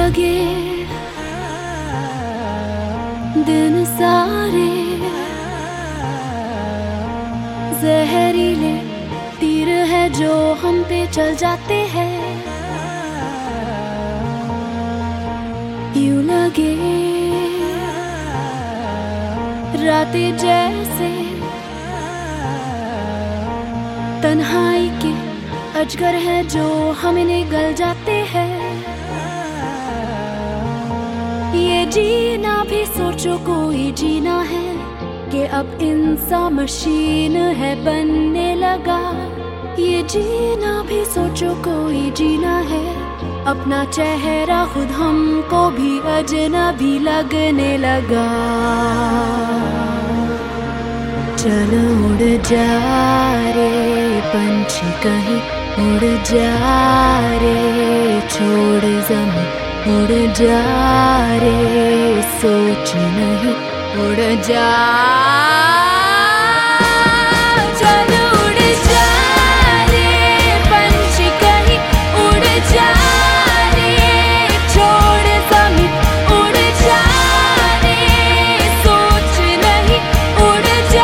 लगे दिन सारे जहरीले तीर है जो हम पे चल जाते हैं। यूं लगे रातें जैसे तन्हाई के अजगर है जो हमें निगल जाते हैं। ये जीना भी सोचो कोई जीना है कि अब इंसान मशीन है बनने लगा। ये जीना भी सोचो कोई जीना है, अपना चेहरा खुद हमको भी अजनबी लगने लगा। चल उड़ जा रे पंछी कहीं उड़ जा रे, छोड़ ज़मीं उड़ जा रे, सोच नहीं उड़ जा। चल उड़ जा रे पंछी कहीं उड़ जा रे, छोड़ ज़मीं उड़ जा रे, सोच नहीं उड़ जा।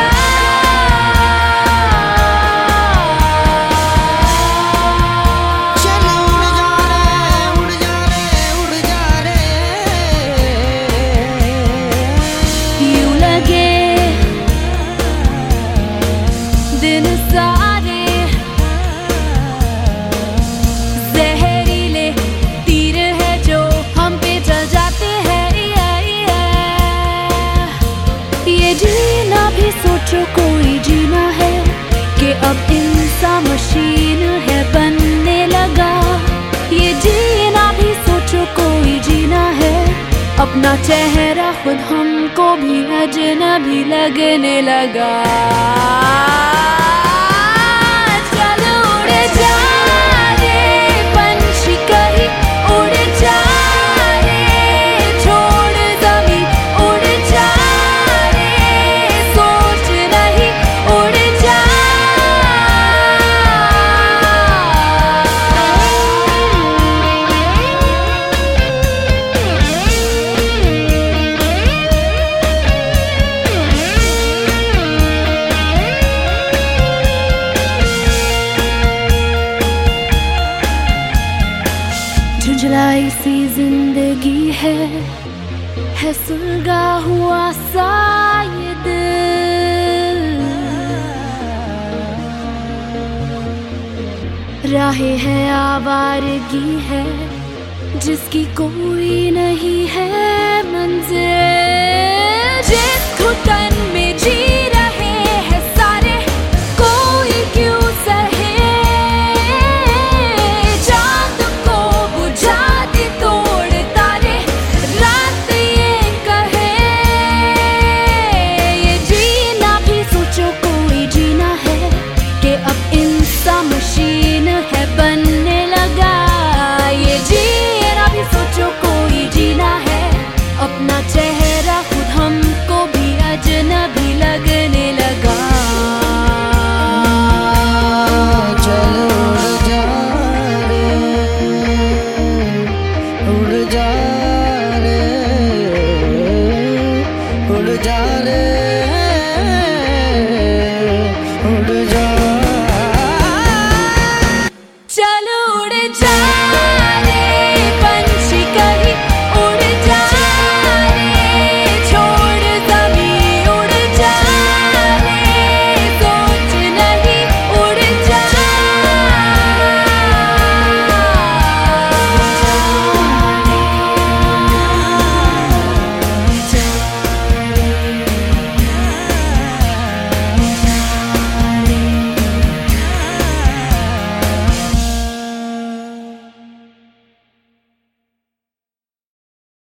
दिन सारे जहरीले तीर है जो हम पे चल जाते हैं। ये जीना भी सोचो कोई जीना है कि अब इंसान मशीन है बनने लगा। ये जीना भी सोचो कोई जीना है, अपना चेहरा खुद हमको भी अजनबी लगने लगा। चल उड़ जा रे पंछी कहीं उड़ जा रे, छोड़ ज़मीं उड़ जा रे, सोच नहीं उड़ जा। झुंझलाई सी जिंदगी है सुलगा हुआ सा ये दिल। राहें है आवारगी है जिसकी कोई नहीं है मंजिल। जिस घुटन में जी